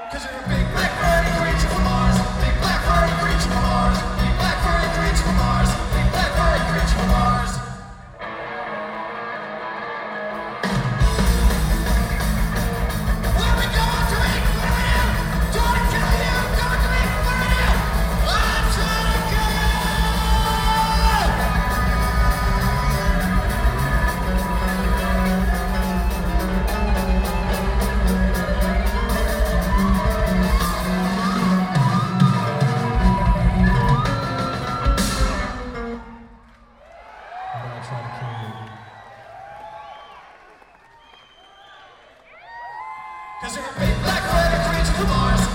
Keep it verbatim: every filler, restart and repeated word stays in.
Cause you're a big black furry creature from Mars. Big black furry creature from Mars. Big black furry creature from Mars. Big black furry creature from Mars. Where we going to eat for you? Trying to kill you. Going to eat for you. I'm trying to kill you. I'm gonna try to kill you. Cause you're a big black furry creature from Mars.